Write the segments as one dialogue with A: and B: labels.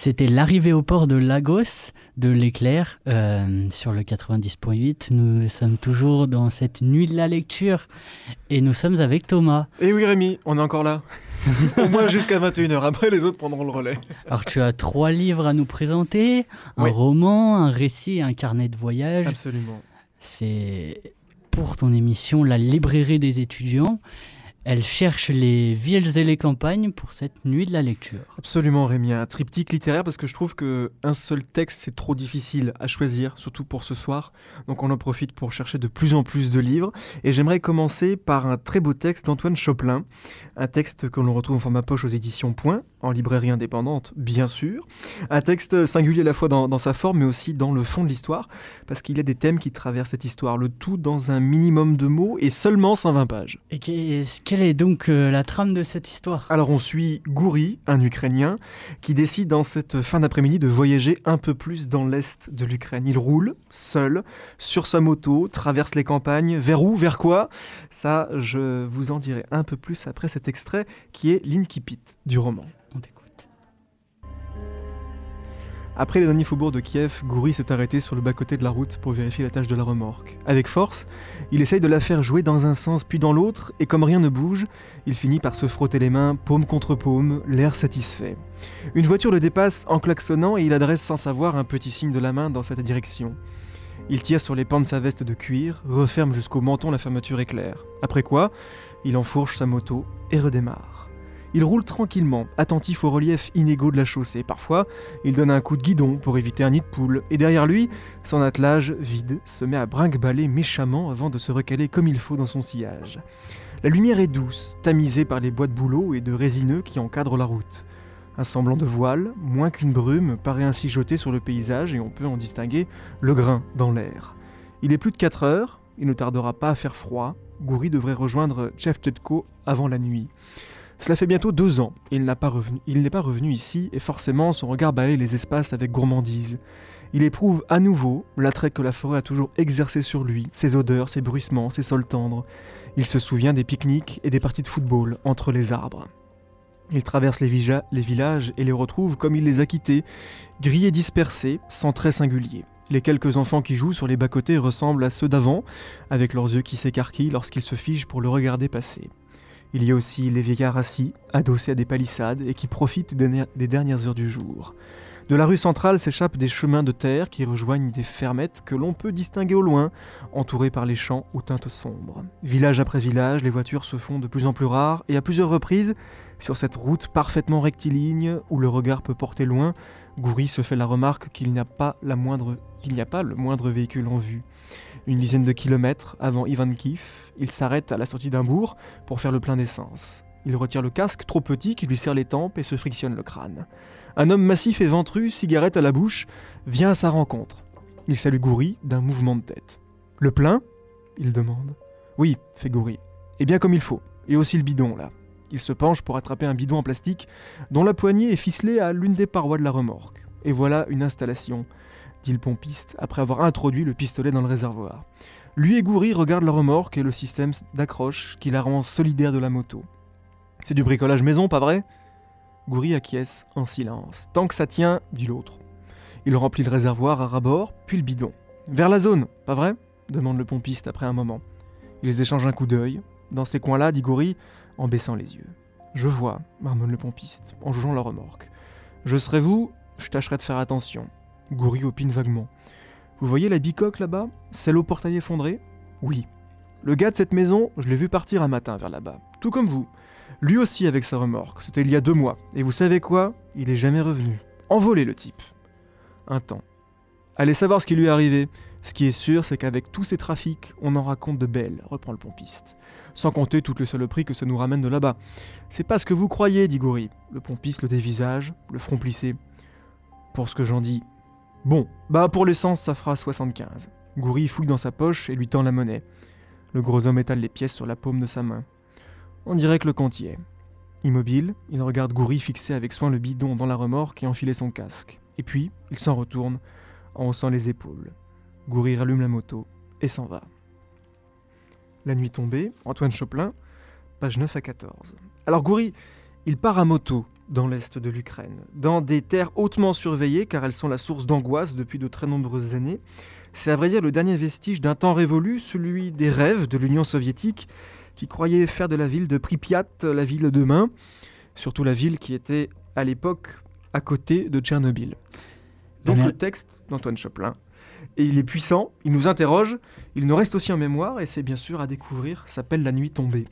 A: C'était l'arrivée au port de Lagos de l'Éclair sur le 90.8. Nous sommes toujours dans cette nuit de la lecture et nous sommes avec Thomas.
B: Et oui Rémi, on est encore là. Au moins jusqu'à 21h, après les autres prendront le relais.
A: Alors tu as 3 livres à nous présenter, un roman, un récit et un carnet de voyage.
B: Absolument.
A: C'est pour ton émission La librairie des étudiants. Elle cherche les villes et les campagnes pour cette nuit de la lecture.
B: Absolument Rémi, un triptyque littéraire parce que je trouve qu'un seul texte c'est trop difficile à choisir, surtout pour ce soir. Donc on en profite pour chercher de plus en plus de livres. Et j'aimerais commencer par un très beau texte d'Antoine Choplin. Un texte que l'on retrouve en format poche aux éditions Point, en librairie indépendante bien sûr. Un texte singulier à la fois dans sa forme mais aussi dans le fond de l'histoire. Parce qu'il y a des thèmes qui traversent cette histoire, le tout dans un minimum de mots et seulement 120 pages.
A: Et quelle est donc la trame de cette histoire ?
B: Alors on suit Gouri, un Ukrainien, qui décide dans cette fin d'après-midi de voyager un peu plus dans l'est de l'Ukraine. Il roule, seul, sur sa moto, traverse les campagnes. Vers où ? Vers quoi ? Ça, je vous en dirai un peu plus après cet extrait qui est l'incipit du roman.
A: On t'écoute.
B: Après les derniers faubourgs de Kiev, Gouri s'est arrêté sur le bas-côté de la route pour vérifier la tâche de la remorque. Avec force, il essaye de la faire jouer dans un sens puis dans l'autre, et comme rien ne bouge, il finit par se frotter les mains, paume contre paume, l'air satisfait. Une voiture le dépasse en klaxonnant et il adresse sans savoir un petit signe de la main dans cette direction. Il tire sur les pans de sa veste de cuir, referme jusqu'au menton la fermeture éclair. Après quoi, il enfourche sa moto et redémarre. Il roule tranquillement, attentif aux reliefs inégaux de la chaussée. Parfois, il donne un coup de guidon pour éviter un nid de poule. Et derrière lui, son attelage, vide, se met à brinque-baller méchamment avant de se recaler comme il faut dans son sillage. La lumière est douce, tamisée par les bois de bouleau et de résineux qui encadrent la route. Un semblant de voile, moins qu'une brume, paraît ainsi jeté sur le paysage et on peut en distinguer le grain dans l'air. Il est plus de 4 heures, il ne tardera pas à faire froid. Gouri devrait rejoindre Tchevchetko avant la nuit. Cela fait bientôt 2 ans, et il n'est pas revenu ici, et forcément son regard balaye les espaces avec gourmandise. Il éprouve à nouveau l'attrait que la forêt a toujours exercé sur lui, ses odeurs, ses bruissements, ses sols tendres. Il se souvient des pique-niques et des parties de football entre les arbres. Il traverse les villages et les retrouve comme il les a quittés, gris et dispersés, sans trait singulier. Les quelques enfants qui jouent sur les bas-côtés ressemblent à ceux d'avant, avec leurs yeux qui s'écarquillent lorsqu'ils se figent pour le regarder passer. Il y a aussi les vieillards assis, adossés à des palissades et qui profitent des dernières heures du jour. De la rue centrale s'échappent des chemins de terre qui rejoignent des fermettes que l'on peut distinguer au loin, entourées par les champs aux teintes sombres. Village après village, les voitures se font de plus en plus rares et à plusieurs reprises, sur cette route parfaitement rectiligne où le regard peut porter loin, Gouri se fait la remarque qu'il n'y a pas le moindre véhicule en vue. Une dizaine de kilomètres avant Ivankiv, il s'arrête à la sortie d'un bourg pour faire le plein d'essence. Il retire le casque trop petit qui lui serre les tempes et se frictionne le crâne. Un homme massif et ventru, cigarette à la bouche, vient à sa rencontre. Il salue Gouri d'un mouvement de tête. « Le plein ?» il demande. « Oui, » fait Gouri. « Et bien comme il faut. Et aussi le bidon, là. » Il se penche pour attraper un bidon en plastique dont la poignée est ficelée à l'une des parois de la remorque. « Et voilà une installation », dit le pompiste, après avoir introduit le pistolet dans le réservoir. Lui et Gouri regardent la remorque et le système d'accroche qui la rend solidaire de la moto. « C'est du bricolage maison, pas vrai ?» Gouri acquiesce en silence. « Tant que ça tient, » dit l'autre. Il remplit le réservoir à ras-bord, puis le bidon. « Vers la zone, pas vrai ?» demande le pompiste après un moment. Ils échangent un coup d'œil. « Dans ces coins-là, » dit Gouri, en baissant les yeux. « Je vois, » marmonne le pompiste, en jugeant la remorque. « Je serais vous, je tâcherais de faire attention. » Gouri opine vaguement. « Vous voyez la bicoque là-bas ? Celle au portail effondré ? Oui. Le gars de cette maison, je l'ai vu partir un matin vers là-bas. Tout comme vous. Lui aussi avec sa remorque. C'était il y a 2 mois. Et vous savez quoi ? Il est jamais revenu. Envolé le type. Un temps. Allez savoir ce qui lui est arrivé. Ce qui est sûr, c'est qu'avec tous ces trafics, on en raconte de belles, reprend le pompiste. Sans compter toutes les saloperies que ça nous ramène de là-bas. C'est pas ce que vous croyez, dit Gouri. Le pompiste le dévisage, le front plissé. Pour ce que j'en dis. Bon, pour l'essence, ça fera 75. Gouri fouille dans sa poche et lui tend la monnaie. Le gros homme étale les pièces sur la paume de sa main. On dirait que le compte y est. Immobile, il regarde Gouri fixer avec soin le bidon dans la remorque et enfiler son casque. Et puis, il s'en retourne, en haussant les épaules. Gouri rallume la moto et s'en va. La nuit tombée, Antoine Choplin, page 9 à 14. Alors Gouri, il part à moto dans l'est de l'Ukraine, dans des terres hautement surveillées car elles sont la source d'angoisse depuis de très nombreuses années. C'est à vrai dire le dernier vestige d'un temps révolu, celui des rêves de l'Union soviétique qui croyait faire de la ville de Pripyat la ville de demain, surtout la ville qui était à l'époque à côté de Tchernobyl. Donc le texte d'Antoine Choplin, et il est puissant, il nous interroge, il nous reste aussi en mémoire et c'est bien sûr à découvrir, s'appelle La Nuit tombée.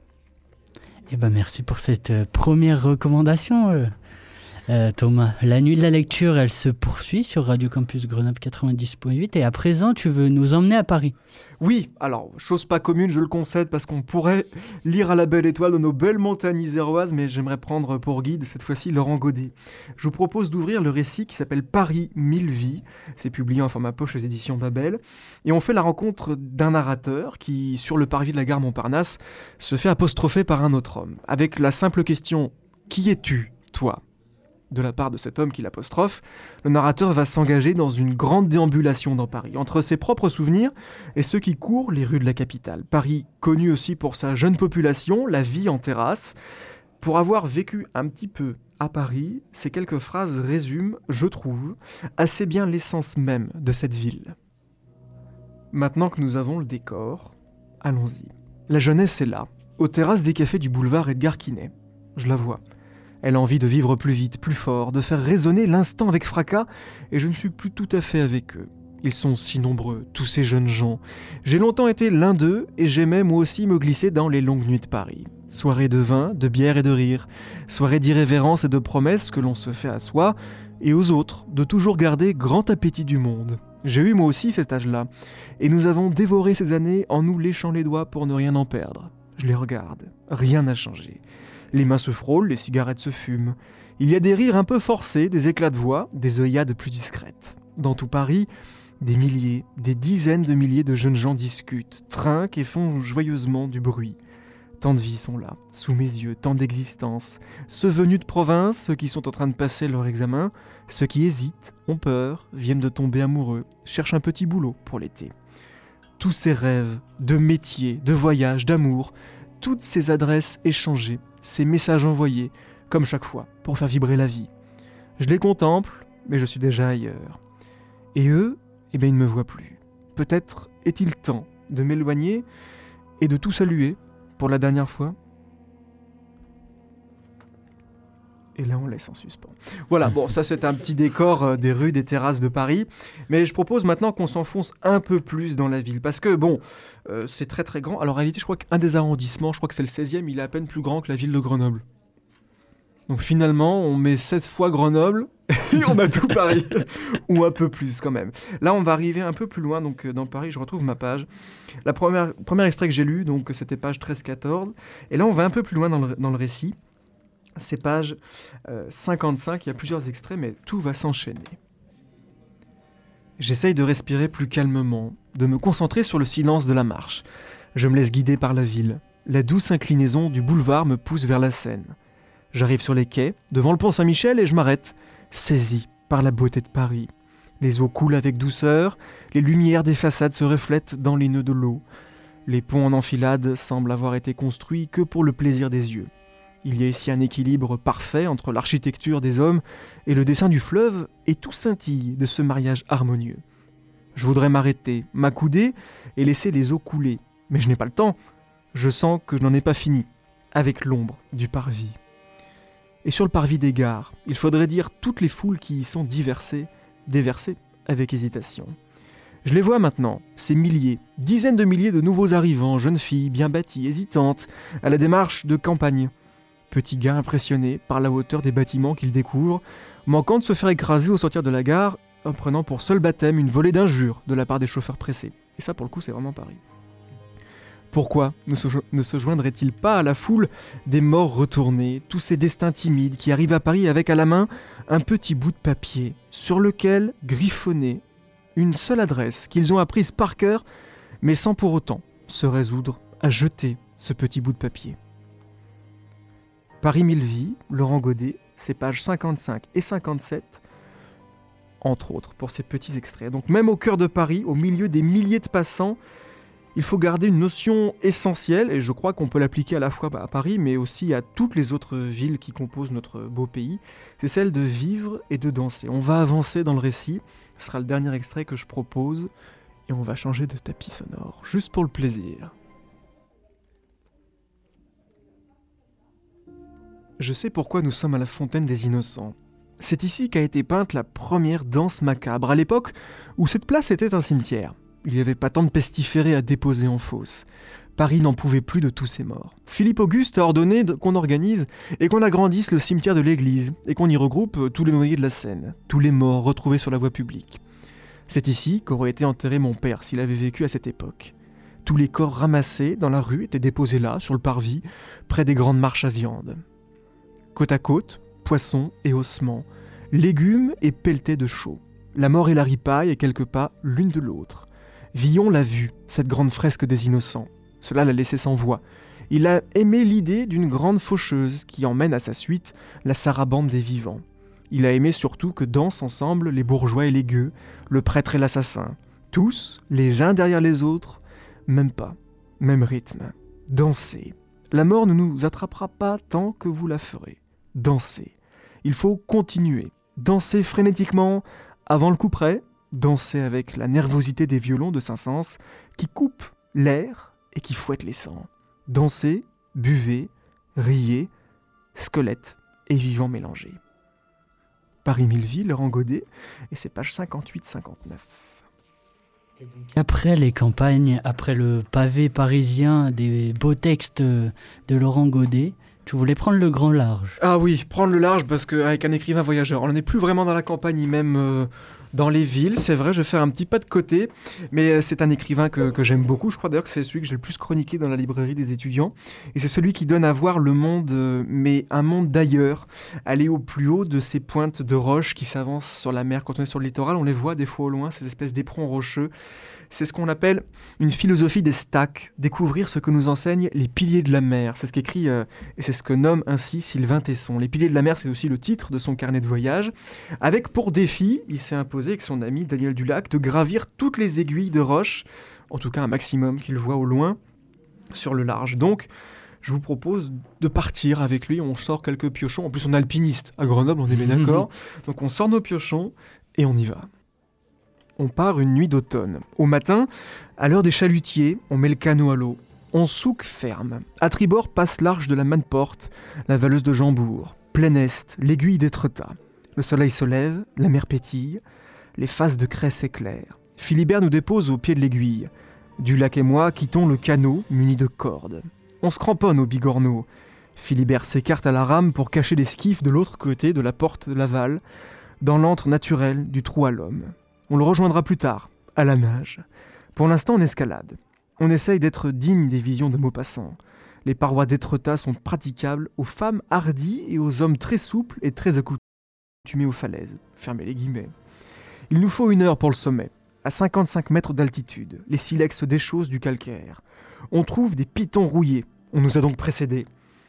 A: Eh ben merci pour cette première recommandation, Thomas. La nuit de la lecture, elle se poursuit sur Radio Campus Grenoble 90.8 et à présent, tu veux nous emmener à Paris.
B: Oui, alors, chose pas commune, je le concède, parce qu'on pourrait lire à la belle étoile de nos belles montagnes iséroises, mais j'aimerais prendre pour guide, cette fois-ci, Laurent Godet. Je vous propose d'ouvrir le récit qui s'appelle Paris, 1000 vies. C'est publié en format poche aux éditions Babel. Et on fait la rencontre d'un narrateur qui, sur le parvis de la gare Montparnasse, se fait apostropher par un autre homme, avec la simple question « Qui es-tu, toi ?» De la part de cet homme qui l'apostrophe, le narrateur va s'engager dans une grande déambulation dans Paris, entre ses propres souvenirs et ceux qui courent les rues de la capitale. Paris, connu aussi pour sa jeune population, la vie en terrasse. Pour avoir vécu un petit peu à Paris, ces quelques phrases résument, je trouve, assez bien l'essence même de cette ville. Maintenant que nous avons le décor, allons-y. La jeunesse est là, aux terrasses des cafés du boulevard Edgar Quinet. Je la vois. Elle a envie de vivre plus vite, plus fort, de faire résonner l'instant avec fracas, et je ne suis plus tout à fait avec eux. Ils sont si nombreux, tous ces jeunes gens. J'ai longtemps été l'un d'eux, et j'aimais moi aussi me glisser dans les longues nuits de Paris. Soirées de vin, de bière et de rire. Soirées d'irrévérence et de promesses que l'on se fait à soi, et aux autres, de toujours garder grand appétit du monde. J'ai eu moi aussi cet âge-là, et nous avons dévoré ces années en nous léchant les doigts pour ne rien en perdre. Je les regarde, rien n'a changé. Les mains se frôlent, les cigarettes se fument. Il y a des rires un peu forcés, des éclats de voix, des œillades plus discrètes. Dans tout Paris, des milliers, des dizaines de milliers de jeunes gens discutent, trinquent et font joyeusement du bruit. Tant de vies sont là, sous mes yeux, tant d'existences. Ceux venus de province, ceux qui sont en train de passer leur examen, ceux qui hésitent, ont peur, viennent de tomber amoureux, cherchent un petit boulot pour l'été. Tous ces rêves, de métiers, de voyages, d'amour, toutes ces adresses échangées, ces messages envoyés, comme chaque fois, pour faire vibrer la vie. Je les contemple, mais je suis déjà ailleurs. Et eux, eh bien, ils ne me voient plus. Peut-être est-il temps de m'éloigner et de tout saluer pour la dernière fois. Et là, on laisse en suspens. Voilà, bon, ça c'est un petit décor des rues, des terrasses de Paris. Mais je propose maintenant qu'on s'enfonce un peu plus dans la ville. Parce que, bon, c'est très très grand. Alors en réalité, je crois qu'un des arrondissements, je crois que c'est le 16e, il est à peine plus grand que la ville de Grenoble. Donc finalement, on met 16 fois Grenoble et on a tout Paris. Ou un peu plus quand même. Là, on va arriver un peu plus loin. Donc dans Paris, je retrouve ma page. La première extrait que j'ai lu, donc c'était page 13-14. Et là, on va un peu plus loin dans le récit. C'est page 55, il y a plusieurs extraits, mais tout va s'enchaîner. J'essaye de respirer plus calmement, de me concentrer sur le silence de la marche. Je me laisse guider par la ville. La douce inclinaison du boulevard me pousse vers la Seine. J'arrive sur les quais, devant le pont Saint-Michel, et je m'arrête, saisi par la beauté de Paris. Les eaux coulent avec douceur, les lumières des façades se reflètent dans les nœuds de l'eau. Les ponts en enfilade semblent avoir été construits que pour le plaisir des yeux. Il y a ici un équilibre parfait entre l'architecture des hommes et le dessin du fleuve, et tout scintille de ce mariage harmonieux. Je voudrais m'arrêter, m'accouder et laisser les eaux couler, mais je n'ai pas le temps. Je sens que je n'en ai pas fini, avec l'ombre du parvis. Et sur le parvis des gares, il faudrait dire toutes les foules qui y sont déversées avec hésitation. Je les vois maintenant, ces milliers, dizaines de milliers de nouveaux arrivants, jeunes filles bien bâties, hésitantes, à la démarche de campagne. Petits gars impressionnés par la hauteur des bâtiments qu'ils découvrent, manquant de se faire écraser au sortir de la gare, en prenant pour seul baptême une volée d'injures de la part des chauffeurs pressés. Et ça, pour le coup, c'est vraiment Paris. Pourquoi ne se joindrait-il pas à la foule des morts retournés, tous ces destins timides qui arrivent à Paris avec à la main un petit bout de papier, sur lequel griffonner une seule adresse qu'ils ont apprise par cœur, mais sans pour autant se résoudre à jeter ce petit bout de papier. Paris 1000 vies, Laurent Godet, c'est pages 55 et 57, entre autres, pour ces petits extraits. Donc même au cœur de Paris, au milieu des milliers de passants, Il faut garder une notion essentielle, et je crois qu'on peut l'appliquer à la fois à Paris, mais aussi à toutes les autres villes qui composent notre beau pays, c'est celle de vivre et de danser. On va avancer dans le récit, ce sera le dernier extrait que je propose, et on va changer de tapis sonore, juste pour le plaisir. Je sais pourquoi nous sommes à la Fontaine des Innocents. C'est ici qu'a été peinte la première danse macabre, à l'époque où cette place était un cimetière. Il n'y avait pas tant de pestiférés à déposer en fosse. Paris n'en pouvait plus de tous ces morts. Philippe Auguste a ordonné qu'on organise et qu'on agrandisse le cimetière de l'église et qu'on y regroupe tous les noyés de la Seine, tous les morts retrouvés sur la voie publique. C'est ici qu'aurait été enterré mon père s'il avait vécu à cette époque. Tous les corps ramassés dans la rue étaient déposés là, sur le parvis, près des grandes marches à viande. Côte à côte, poissons et ossements, légumes et pelletés de chaux. La mort et la ripaille et quelques pas l'une de l'autre. Villon l'a vu, cette grande fresque des innocents. Cela l'a laissé sans voix. Il a aimé l'idée d'une grande faucheuse qui emmène à sa suite la sarabande des vivants. Il a aimé surtout que dansent ensemble les bourgeois et les gueux, le prêtre et l'assassin. Tous, les uns derrière les autres, même pas, même rythme. Dansez. La mort ne nous attrapera pas tant que vous la ferez. Dansez. Il faut continuer. Danser frénétiquement avant le couperet. Danser avec la nervosité des violons de Saint-Saëns qui coupent l'air et qui fouettent les sangs. Dansez, buvez, riez, squelettes et vivants mélangés. Paris-Milleville, Laurent Godet, et c'est page 58-59.
A: Après les campagnes, après le pavé parisien des beaux textes de Laurent Godet, tu voulais prendre le grand large.
B: Ah oui, prendre le large parce qu'avec un écrivain voyageur, on n'en est plus vraiment dans la campagne, même dans les villes, c'est vrai, je vais faire un petit pas de côté, mais c'est un écrivain que j'aime beaucoup, je crois d'ailleurs que c'est celui que j'ai le plus chroniqué dans la librairie des étudiants, et c'est celui qui donne à voir le monde, mais un monde d'ailleurs, aller au plus haut de ces pointes de roches qui s'avancent sur la mer. Quand on est sur le littoral, on les voit des fois au loin, ces espèces d'éperons rocheux. C'est ce qu'on appelle une philosophie des stacks, découvrir ce que nous enseignent les piliers de la mer. C'est ce qu'écrit et c'est ce que nomme ainsi Sylvain Tesson. Les piliers de la mer, c'est aussi le titre de son carnet de voyage. Avec pour défi, il s'est imposé avec son ami Daniel Dulac de gravir toutes les aiguilles de roche, en tout cas un maximum qu'il voit au loin, sur le large. Donc, je vous propose de partir avec lui. On sort quelques piochons. En plus, on est alpiniste. À Grenoble, on est bien d'accord. Donc, on sort nos piochons et on y va. On part une nuit d'automne. Au matin, à l'heure des chalutiers, on met le canot à l'eau. On souque ferme. À tribord passe l'arche de la Manneporte, la valeuse de Jambourg. Plein est, l'aiguille d'Étretat. Le soleil se lève, la mer pétille, les faces de craie s'éclairent. Philibert nous dépose au pied de l'aiguille. Dulac et moi quittons le canot muni de cordes. On se cramponne au bigorneau. Philibert s'écarte à la rame pour cacher l'esquif de l'autre côté de la porte de l'aval, dans l'antre naturel du trou à l'homme. On le rejoindra plus tard, à la nage. Pour l'instant, on escalade. On essaye d'être digne des visions de Maupassant. Les parois d'Étretat sont praticables aux femmes hardies et aux hommes très souples et très accoutumés aux falaises. Fermez les guillemets. Il nous faut 1 heure pour le sommet. À 55 mètres d'altitude, les silex se déchaussent du calcaire. On trouve des pitons rouillés. On nous a donc précédés.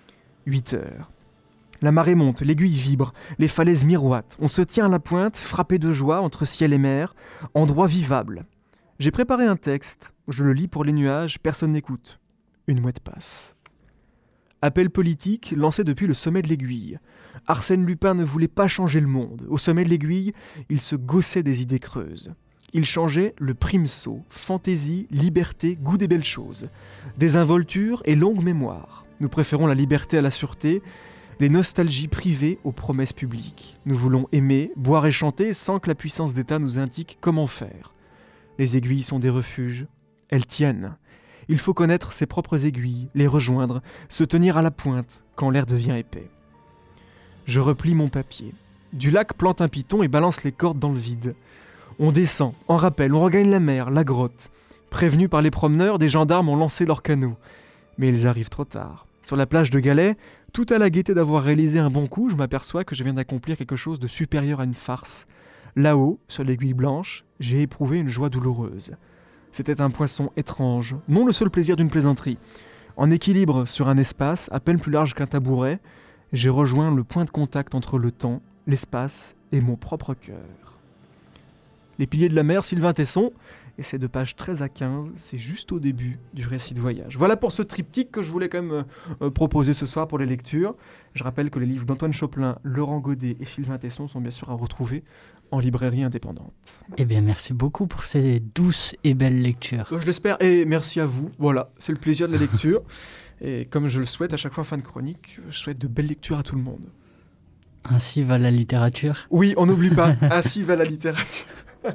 B: 8 heures. La marée monte, l'aiguille vibre, les falaises miroitent. On se tient à la pointe, frappé de joie entre ciel et mer, endroit vivable. J'ai préparé un texte, je le lis pour les nuages, personne n'écoute. Une mouette passe. Appel politique lancé depuis le sommet de l'aiguille. Arsène Lupin ne voulait pas changer le monde. Au sommet de l'aiguille, il se gaussait des idées creuses. Il changeait le prime-saut, fantaisie, liberté, goût des belles choses. Désinvolture et longue mémoire. Nous préférons la liberté à la sûreté, les nostalgies privées aux promesses publiques. Nous voulons aimer, boire et chanter sans que la puissance d'État nous indique comment faire. Les aiguilles sont des refuges. Elles tiennent. Il faut connaître ses propres aiguilles, les rejoindre, se tenir à la pointe quand l'air devient épais. Je replie mon papier. Dulac plante un piton et balance les cordes dans le vide. On descend, en rappel, on regagne la mer, la grotte. Prévenus par les promeneurs, des gendarmes ont lancé leurs canots. Mais ils arrivent trop tard. Sur la plage de Galets, tout à la gaieté d'avoir réalisé un bon coup, je m'aperçois que je viens d'accomplir quelque chose de supérieur à une farce. Là-haut, sur l'aiguille blanche, j'ai éprouvé une joie douloureuse. C'était un poisson étrange, non le seul plaisir d'une plaisanterie. En équilibre sur un espace, à peine plus large qu'un tabouret, j'ai rejoint le point de contact entre le temps, l'espace et mon propre cœur. Les piliers de la mer, Sylvain Tesson. Et c'est de pages 13 à 15, c'est juste au début du récit de voyage. Voilà pour ce triptyque que je voulais quand même proposer ce soir pour les lectures. Je rappelle que les livres d'Antoine Choplin, Laurent Godet et Sylvain Tesson sont bien sûr à retrouver en librairie indépendante.
A: Eh bien, merci beaucoup pour ces douces et belles lectures.
B: Je l'espère, et merci à vous. Voilà, c'est le plaisir de la lecture. Et comme je le souhaite à chaque fois en fin de chronique, je souhaite de belles lectures à tout le monde.
A: Ainsi va la littérature.
B: Oui, on n'oublie pas, ainsi va la littérature.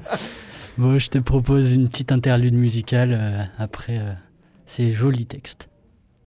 A: Bon, je te propose une petite interlude musicale après ces jolis textes.